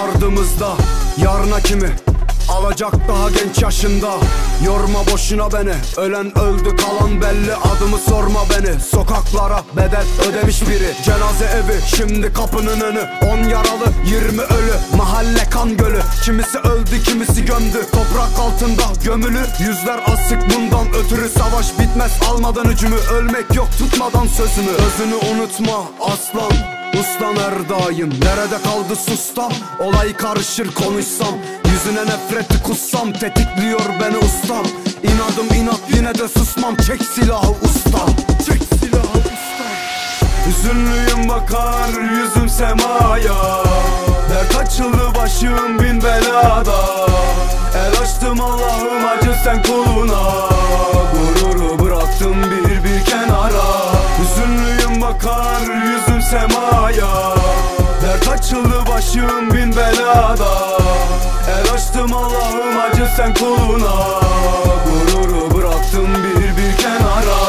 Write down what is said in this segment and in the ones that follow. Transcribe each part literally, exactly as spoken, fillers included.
ardımızda. Yarına kimi alacak daha genç yaşında. Yorma boşuna beni, ölen öldü kalan belli. Adımı sorma beni, sokaklara bedel ödemiş biri. Cenaze evi şimdi kapının önü, on yaralı yirmi ölü. Mahalle kan gölü, kimisi öldü kimisi gömdü. Toprak altında gömülü, yüzler asık bundan ötürü. Savaş bitmez almadan hücumu, ölmek yok tutmadan sözünü. Özünü unutma aslan, uslan her daim. Nerede kaldı susta, olay karışır konuşsam. Yüzüne nefreti kussam, tetikliyor beni ustam. İnadım inat yine de susmam, çek silahı usta. Çek silahı usta. Hüzünlüyüm bakar yüzüm semaya. Dert açıldı başım bin belada. El açtım Allah'ım acı sen kuluna. Gururu bıraktım bir bir kenara. Hüzünlüyüm bakar yüzüm semaya. Dert açıldı başım bin belada. El açtım Allah'ım acı sen kuluna. Gururu bıraktım bir bir kenara.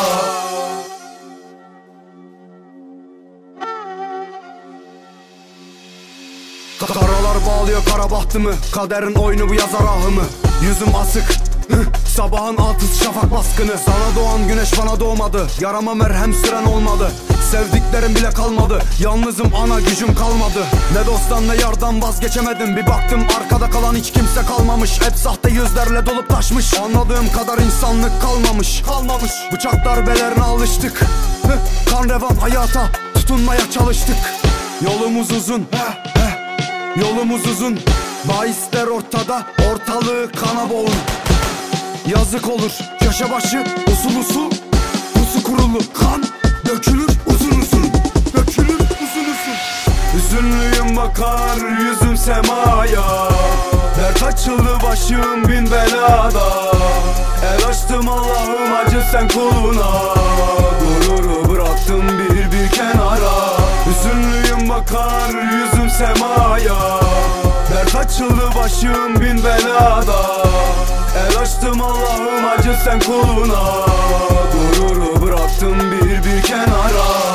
Karalar bağlıyor kara bahtımı, kaderin oyunu bu yazar ahımı. Yüzüm asık, sabahın altısı şafak baskını. Sana doğan güneş bana doğmadı, yarama merhem süren olmadı. Sevdiklerim bile kalmadı, yalnızım ana gücüm kalmadı. Ne dosttan ne yardan vazgeçemedim. Bir baktım arkada kalan hiç kimse kalmamış. Hep sahte yüzlerle dolup taşmış. Anladığım kadar insanlık kalmamış. Kalmamış. Bıçak darbelerine alıştık. Kan revan hayata tutunmaya çalıştık. Yolumuz uzun, yolumuz uzun. Bahisler ortada, ortalığı kana boğun. Yazık olur köşe başı usul usul. Pusu kurulu kan dökülür uzun uzun. Dökülür uzun uzun. Hüzünlüyüm bakar yüzüm semaya. Dert açıldı başım bin belada. El açtım Allah'ım acı sen kuluna. Gururu bıraktım bir bir kenara. Hüzünlüyüm bakar yüzüm semaya. Dert açıldı başım bin belada. El açtım Allah'ım acı sen kuluna. Gururu bıraktım bir bir kenara.